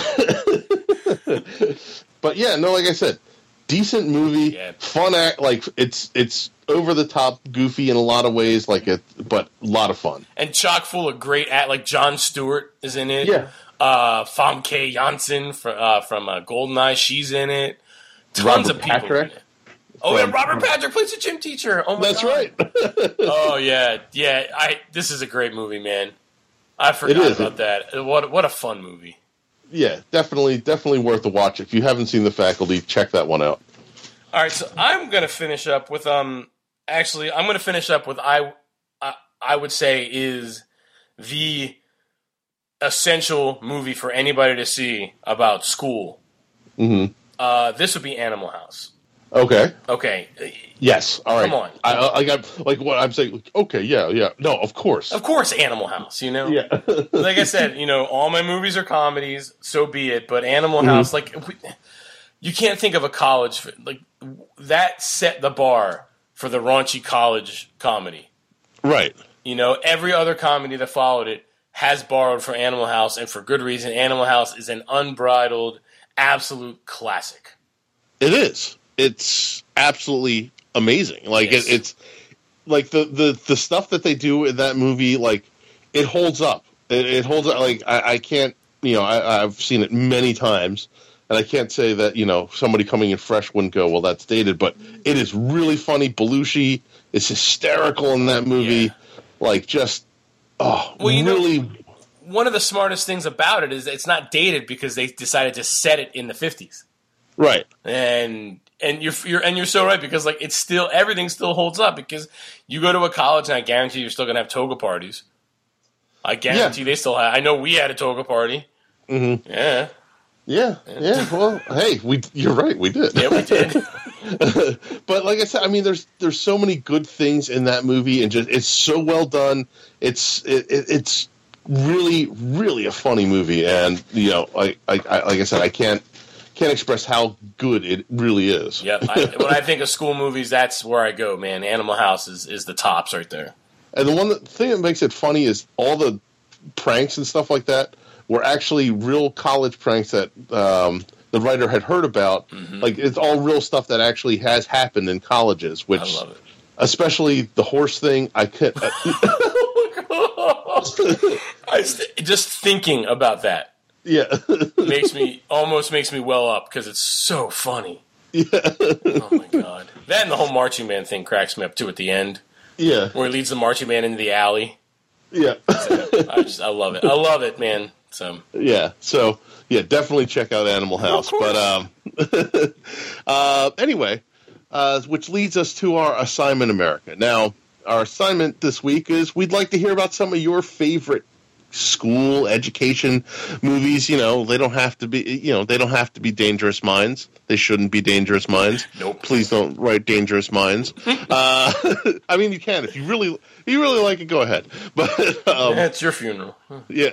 But yeah, no, like I said, decent movie, yeah. fun act. Like it's it's over the top, goofy in a lot of ways, like it, but a lot of fun and chock full of great act. Like Jon Stewart is in it. Yeah, uh, Famke Janssen from uh, from uh, Goldeneye, she's in it. Tons Robert of people Patrick. in it. Oh, and Robert Patrick plays a gym teacher. Oh my That's God. right. Oh yeah, yeah. I this is a great movie, man. I forgot about that. What what a fun movie. Yeah, definitely, definitely worth a watch. If you haven't seen The Faculty, check that one out. All right, so I'm gonna finish up with um. Actually, I'm gonna finish up with I. I, I would say is the essential movie for anybody to see about school. Mm-hmm. Uh, this would be Animal House. Okay. Okay. Yes. All right. Come on. I, I got like what I'm saying. Okay. Yeah. Yeah. No. Of course. Of course, Animal House. You know. Yeah. Like I said, you know, all my movies are comedies. So be it. But Animal mm-hmm. House, like, you can't think of a college like that set the bar for the raunchy college comedy. Right. You know, every other comedy that followed it has borrowed from Animal House, and for good reason. Animal House is an unbridled absolute classic. It is. It's absolutely amazing. Like Yes. it, it's like the, the, the stuff that they do in that movie. Like it holds up. It, it holds up. Like I, I can't. You know, I, I've seen it many times, and I can't say that you know somebody coming in fresh wouldn't go, well, that's dated. But it is really funny. Belushi is hysterical in that movie. Yeah. Like just oh, Well, you know- really. One of the smartest things about it is it's not dated because they decided to set it in the fifties. Right. And and you're, you're and you're so right, because like it's still, everything still holds up, because you go to a college and I guarantee you're still gonna have toga parties. I guarantee Yeah. they still have. I know we had a toga party. Mm-hmm. Yeah, Yeah. Yeah. Well, hey, we. You're right. We did. yeah, we did. But like I said, I mean, there's there's so many good things in that movie, and just it's so well done. It's it, it, it's really really a funny movie, and you know, I, I, I like I said, I can't can't express how good it really is. Yep. I, when I think of school movies, that's where I go, man. Animal House is, is the tops right there. And the one that, thing that makes it funny is all the pranks and stuff like that were actually real college pranks that um, the writer had heard about. Mm-hmm. Like it's all real stuff that actually has happened in colleges, which I love it. especially the horse thing. I could. I st- just thinking about that Yeah. makes me almost makes me well up, because it's so funny. Yeah. Oh my god! That and the whole marching band thing cracks me up too at the end, Yeah. where he leads the marching band into the alley. Yeah. I just I love it. I love it, man. So Yeah. So, yeah, definitely check out Animal House. But um uh anyway, uh which leads us to our assignment America. Now, our assignment this week is we'd like to hear about some of your favorite school education movies. You know, they don't have to be, you know, they don't have to be Dangerous Minds. They shouldn't be Dangerous Minds. Nope. Please don't write Dangerous Minds. uh, I mean, you can if you really, if you really like it. Go ahead. But um, yeah, it's your funeral. yeah,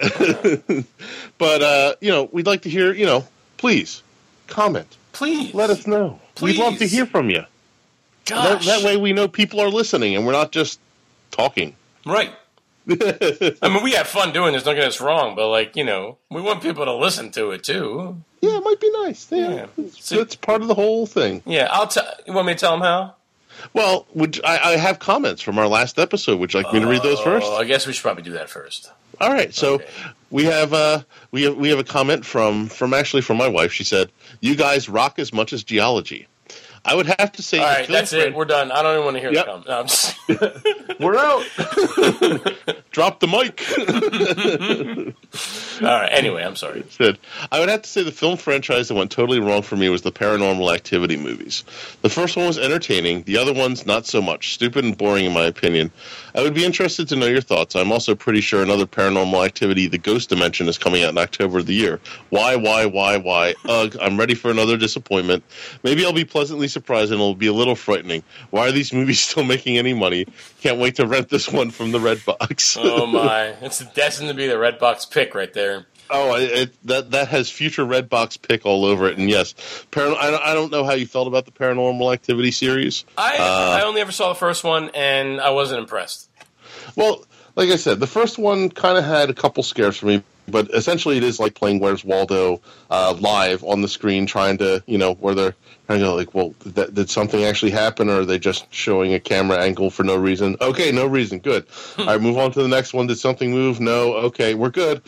but uh, you know, we'd like to hear. You know, please comment. Please Let us know. We'd love to Please. hear from you. That, Gosh. that way, we know people are listening, and we're not just talking. Right. I mean, we have fun doing this. Don't get us wrong, but like you know, we want people to listen to it too. Yeah, it might be nice. Yeah, Yeah. It's, it's part of the whole thing. Yeah, I'll tell. You want me to tell them how? Well, would I, I have comments from our last episode. Would you like me to read those first? Oh, I guess we should probably do that first. All right. So Okay. we have uh, we have we have a comment from from actually from my wife. She said, "You guys rock as much as geology." I would have to say, All the right, film that's it. fran- We're done. I don't even want to hear Yep. the comment. No, I'm just, We're out. Drop the mic. all right. Anyway, I'm sorry. Said, I would have to say the film franchise that went totally wrong for me was the Paranormal Activity movies. The first one was entertaining. The other ones, not so much. Stupid and boring, in my opinion. I would be interested to know your thoughts. I'm also pretty sure another Paranormal Activity, The Ghost Dimension, is coming out in October of the year. Why, why, why, why? Ugh, I'm ready for another disappointment. Maybe I'll be pleasantly surprised and it'll be a little frightening. Why are these movies still making any money? Can't wait to rent this one from the Redbox. Oh my, it's destined to be the Redbox pick right there. Oh, it, it, that that has future Redbox pick all over it, and yes, paran- I, don't- I don't know how you felt about the Paranormal Activity series. I Uh, I only ever saw the first one, and I wasn't impressed. Well, like I said, the first one kind of had a couple scares for me, but essentially it is like playing Where's Waldo uh, live on the screen, trying to, you know, where they're trying to go like, well, th- did something actually happen, or are they just showing a camera angle for no reason? Okay, no reason, good. All right, move on to the next one. Did something move? No, okay, we're good.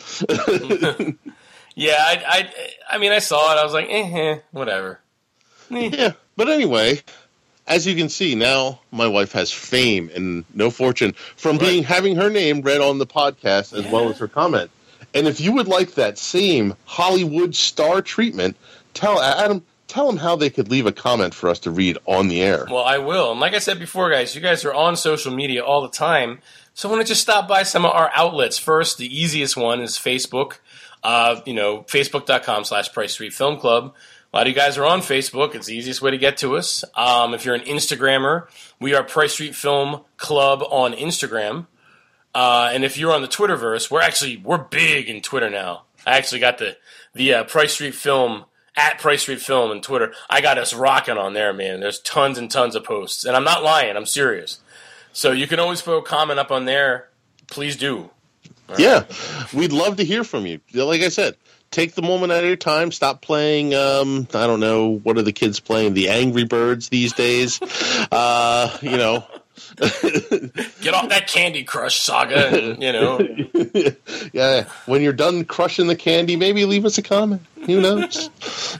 Yeah, I, I I mean, I saw it. I was like, eh, eh whatever. Eh. Yeah, but anyway, as you can see, now my wife has fame and no fortune from Right. being having her name read on the podcast as Yeah. well as her comment. And if you would like that same Hollywood star treatment, tell Adam, tell them how they could leave a comment for us to read on the air. Well, I will. And like I said before, guys, you guys are on social media all the time. So I want to just stop by some of our outlets. First, the easiest one is Facebook. Uh, you know, facebook.com slash Price Street Film Club. A lot of you guys are on Facebook. It's the easiest way to get to us. Um, if you're an Instagrammer, we are Price Street Film Club on Instagram. Uh, and if you're on the Twitterverse, we're actually, we're big in Twitter now. I actually got the, the uh, Price Street Film, at Price Street Film and Twitter. I got us rocking on there, man. There's tons and tons of posts. And I'm not lying. I'm serious. So you can always throw a comment up on there. Please do. Yeah, we'd love to hear from you. Like I said, take the moment out of your time. Stop playing, um, I don't know, what are the kids playing? The Angry Birds these days. Uh, you know. Get off that Candy Crush saga, and, you know. Yeah, when you're done crushing the candy, maybe leave us a comment. Who knows?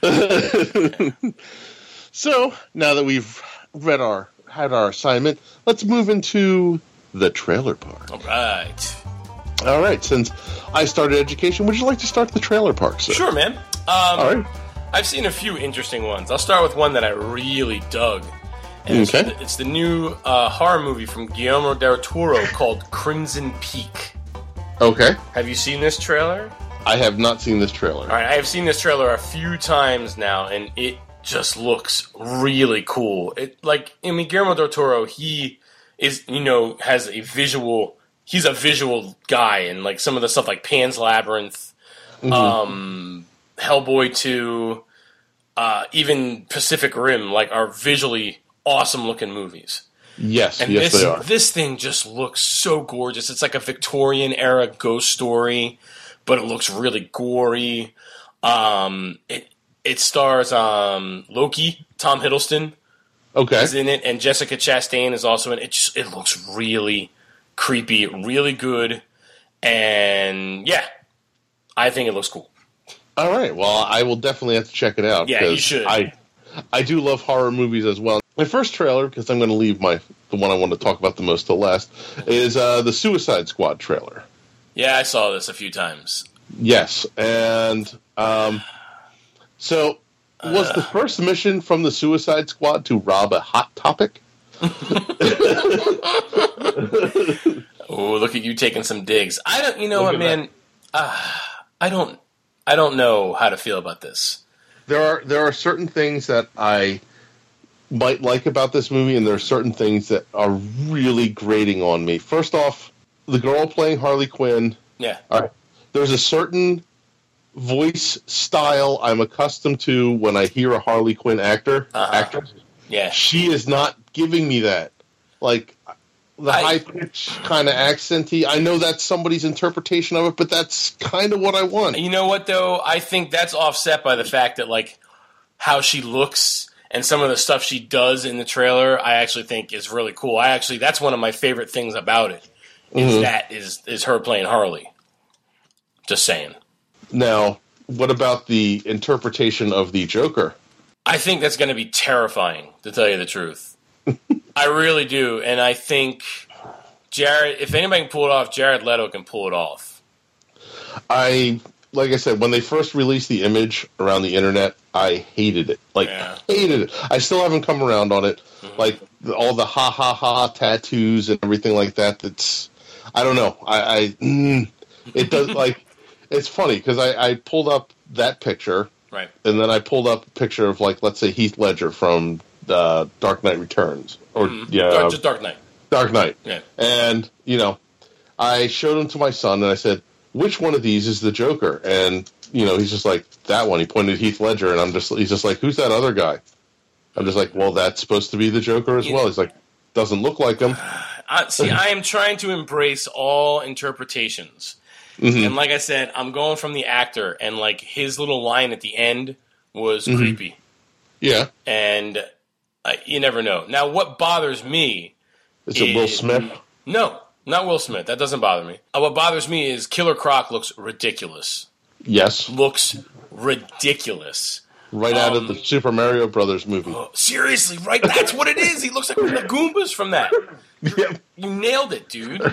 So, now that we've read our, had our assignment, let's move into the trailer park. All right. All right, since I started education, would you like to start the trailer park, sir? Sure, man. Um, All right. I've seen a few interesting ones. I'll start with one that I really dug. And Okay. It's, it's the new uh, horror movie from Guillermo del Toro called Crimson Peak. Okay. Have you seen this trailer? I have not seen this trailer. All right, I have seen this trailer a few times now, and it just looks really cool. It like I mean, Guillermo del Toro, he is you know has a visual. He's a visual guy, and like some of the stuff like Pan's Labyrinth, mm-hmm. um, Hellboy two, uh, even Pacific Rim, like are visually awesome looking movies. Yes, and yes this, they are. This thing just looks so gorgeous. It's like a Victorian era ghost story, but it looks really gory. Um, it it stars um, Loki, Tom Hiddleston, Okay. is in it, and Jessica Chastain is also in it. It just it looks really creepy, really good, and yeah, I think it looks cool. All right. Well, I will definitely have to check it out. Yeah, you 'cause should. I I do love horror movies as well. My first trailer, because I'm going to leave my the one I want to talk about the most to last, is uh, the Suicide Squad trailer. Yeah, I saw this a few times. Yes, and um, so was Uh. the first mission from the Suicide Squad to rob a Hot Topic? Oh, look at you taking some digs. I don't, you know Look what, at man? Uh, I don't, I don't know how to feel about this. There are there are certain things that I might like about this movie, and there are certain things that are really grating on me. First off, the girl playing Harley Quinn. Yeah. All right. There's a certain voice style I'm accustomed to when I hear a Harley Quinn actor. Uh-huh. Actress. Yeah. She is not giving me that. Like the I- high pitch kind of accenty. I know that's somebody's interpretation of it, but that's kind of what I want. You know what, though? I think that's offset by the fact that, like, how she looks and some of the stuff she does in the trailer, I actually think is really cool. I actually, that's one of my favorite things about it, is Mhm. that is, is her playing Harley. Just saying. Now, what about the interpretation of the Joker? I think that's going to be terrifying, to tell you the truth. I really do, and I think Jared, if anybody can pull it off, Jared Leto can pull it off. I, like I said, when they first released the image around the internet, I hated it. Like, Yeah. hated it. I still haven't come around on it. Mm-hmm. Like, the, all the ha-ha-ha tattoos and everything like that, that's, I don't know. I, I mm, it does, like, it's funny, because I, I pulled up that picture, Right. and then I pulled up a picture of, like, let's say Heath Ledger from uh, Dark Knight Returns. Or, Mm-hmm. yeah. Dark, just Dark Knight. Dark Knight. Yeah. And, you know, I showed him to my son, and I said, which one of these is the Joker? And, you know, he's just like, that one. He pointed at Heath Ledger, and I'm just, he's just like, who's that other guy? I'm just like, well, that's supposed to be the Joker as Yeah. well. He's like, doesn't look like him. I, see, I am trying to embrace all interpretations. Mhm. And like I said, I'm going from the actor, and like his little line at the end was Mhm. creepy. Yeah. And uh, you never know. Now, what bothers me Is it Will is- Smith? No, not Will Smith. That doesn't bother me. Uh, what bothers me is Killer Croc looks ridiculous. Yes. Looks ridiculous. Right out of Um, the Super Mario Brothers movie. Oh, seriously, right? That's what it is. He looks like one of the Goombas from that. Yep. You nailed it, dude.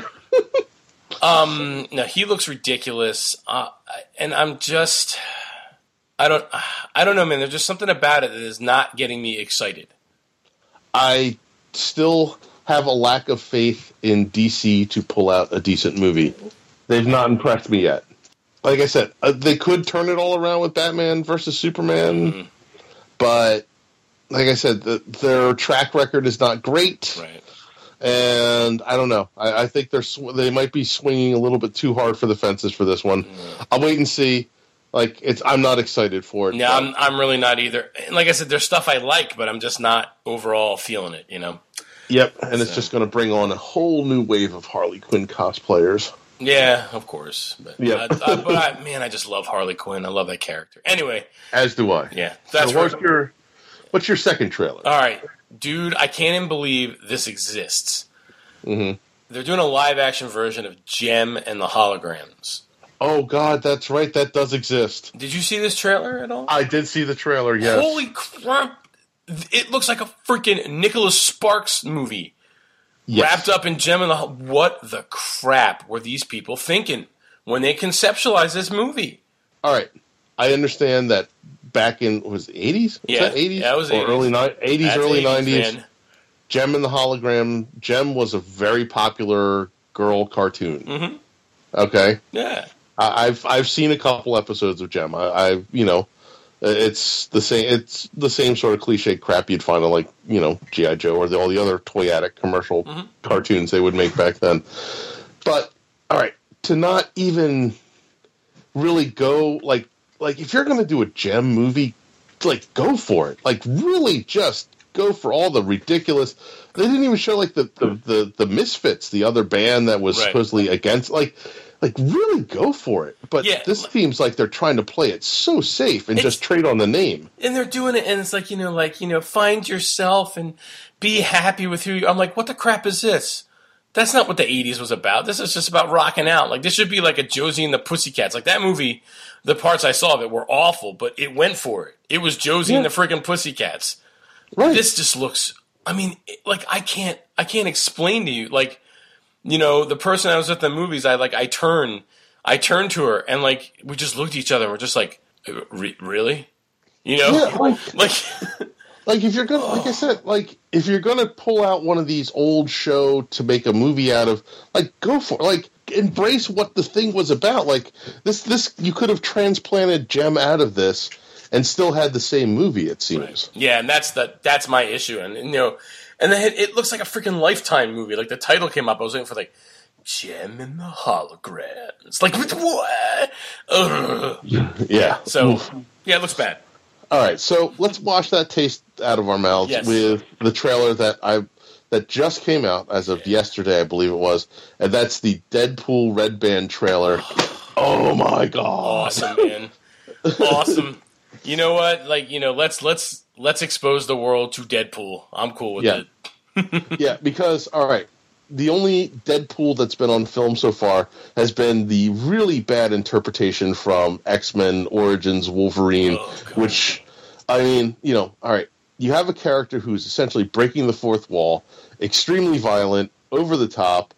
Um, no, he looks ridiculous, uh, and I'm just, I don't, I don't know, man. There's just something about it that is not getting me excited. I still have a lack of faith in D C to pull out a decent movie. They've not impressed me yet. Like I said, uh, they could turn it all around with Batman versus Superman, Mhm. but like I said, the, their track record is not great, Right. and I don't know. I, I think they're sw- they might be swinging a little bit too hard for the fences for this one. I'll wait and see. Like it's, I'm not excited for it. No, but- I'm, I'm really not either. And like I said, there's stuff I like, but I'm just not overall feeling it. You know. Yep, and it's So- just going to bring on a whole new wave of Harley Quinn cosplayers. Yeah, of course. But, Yeah. I, I, but I, man, I just love Harley Quinn. I love that character. Anyway. As do I. Yeah. That's so what's where, your what's your second trailer? All right. Dude, I can't even believe this exists. Mm-hmm. They're doing a live-action version of Jem and the Holograms. Oh, God, that's right. That does exist. Did you see this trailer at all? I did see the trailer, yes. Holy crap. It looks like a freaking Nicholas Sparks movie. Yes. Wrapped up in Jem and the... What the crap were these people thinking when they conceptualized this movie? All right. I understand that back in, was it eighties? Was yeah. that eighties? Yeah, it was or eighties. early ni- eighties, That's early eighties, nineties. Man. Jem and the Hologram. Jem was a very popular girl cartoon. Mm-hmm. Okay? Yeah. I, I've I've seen a couple episodes of Jem. I, I've, you know... It's the same. It's the same sort of cliche crap you'd find on, like, you know, G I. Joe or the, all the other Toy Addict commercial mm-hmm. cartoons they would make back then. But all right, to not even really go like like if you're going to do a Jem movie, like go for it. Like really, just go for all the ridiculous. They didn't even show like the the the, the Misfits, the other band that was right. supposedly against like. Like, really go for it. But yeah, this seems like they're trying to play it so safe and just trade on the name. And they're doing it, and it's like, you know, like, you know, find yourself and be happy with who you are. I'm like, what the crap is this? That's not what the eighties was about. This is just about rocking out. Like, this should be like a Josie and the Pussycats. Like, that movie, the parts I saw of it were awful, but it went for it. It was Josie yeah. and the freaking Pussycats. Right. This just looks, I mean, like, I can't, I can't explain to you, like, you know, the person I was at the movies, I like, I turn, I turned to her, and like, we just looked at each other, and we're just like, Re- really, you know, yeah, like, like, like if you're gonna, like I said, like if you're gonna pull out one of these old show to make a movie out of, like, go for it. Like, embrace what the thing was about. Like this, this you could have transplanted Jem out of this and still had the same movie. It seems. Right. Yeah, and that's the that's my issue, and, and you know. And then it, it looks like a freaking Lifetime movie. Like, the title came up, I was waiting for, like, Jem and the Holograms. Like, what? Ugh. Yeah. So, Oof. yeah, it looks bad. All right, so let's wash that taste out of our mouths yes. with the trailer that I that just came out as of yesterday, I believe it was, and that's the Deadpool Red Band trailer. Oh, my God. Awesome, man. Awesome. You know what? Like, you know, let's let's... Let's expose the world to Deadpool. I'm cool with yeah. it. yeah, because, all right, the only Deadpool that's been on film so far has been the really bad interpretation from X-Men Origins Wolverine, oh, which, I mean, you know, all right, you have a character who's essentially breaking the fourth wall, extremely violent, over the top,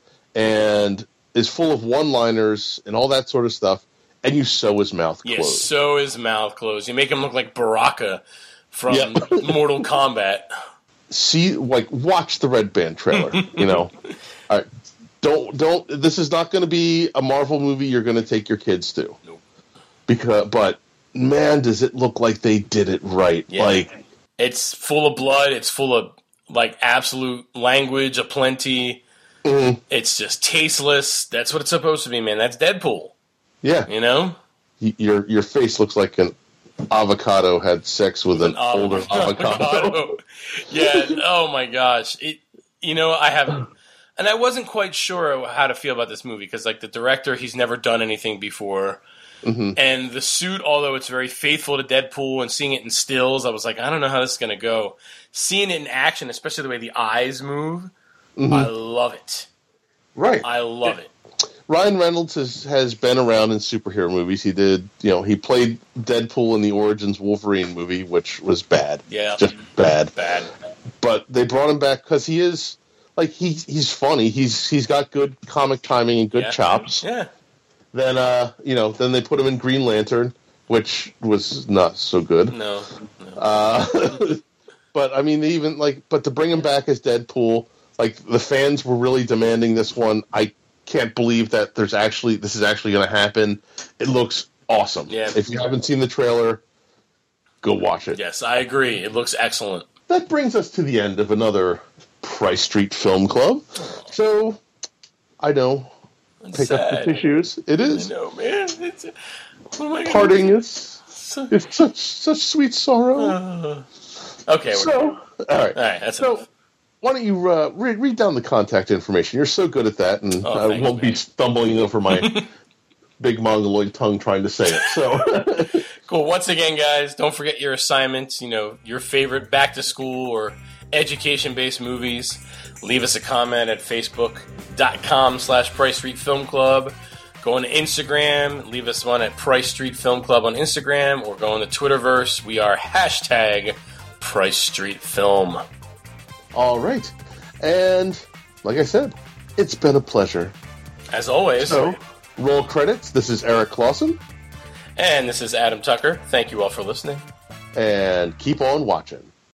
and is full of one-liners and all that sort of stuff, and you sew his mouth closed. Yeah, sew his mouth closed. You make him look like Baraka from yeah. Mortal Kombat. See, like, watch the Red Band trailer. You know, all right, don't don't. This is not going to be a Marvel movie you're going to take your kids to. Nope. Because, but man, does it look like they did it right? Yeah. Like, it's full of blood. It's full of like absolute language aplenty. Mm-hmm. It's just tasteless. That's what it's supposed to be, man. That's Deadpool. Yeah, you know, your your face looks like an avocado had sex with an, an older avocado. avocado. Yeah. Oh my gosh. It. You know, I have, and I wasn't quite sure how to feel about this movie because, like, the director, he's never done anything before, mm-hmm. and the suit, although it's very faithful to Deadpool, and seeing it in stills, I was like, I don't know how this is going to go. Seeing it in action, especially the way the eyes move, mm-hmm. I love it. Right. I love it. Ryan Reynolds has, has been around in superhero movies. He did, you know, he played Deadpool in the Origins Wolverine movie, which was bad. Yeah. Just bad. Bad. But they brought him back because he is, like, he, he's funny. He's He's got good comic timing and good yeah. chops. Yeah. Then, uh, you know, then they put him in Green Lantern, which was not so good. No. no. Uh, but, I mean, they even, like, but to bring him back as Deadpool, like, the fans were really demanding this one. I can't believe that there's actually this is actually going to happen. It looks awesome. Yeah. If you haven't seen the trailer, go watch it. Yes, I agree. It looks excellent. That brings us to the end of another Price Street Film Club. So, I know. That's pick sad. up the tissues. It is. I know, man. It's, what am I gonna Parting do? is it's such such sweet sorrow. Uh, okay. So, all right. All right. That's so. enough. why don't you uh, read, read down the contact information? You're so good at that, and Oh, I thanks, won't man. be stumbling over my big mongoloid tongue trying to say it. So, Cool. Once again, guys, don't forget your assignments. You know, your favorite back to school or education-based movies. Leave us a comment at facebook.com slash Price Street Film Club. Go on Instagram. Leave us one at Price Street Film Club on Instagram, or go on the Twitterverse. We are hashtag Price Street Film. all right. And like I said, it's been a pleasure. As always. So, roll credits. This is Eric Clausen. And this is Adam Tucker. Thank you all for listening. And keep on watching.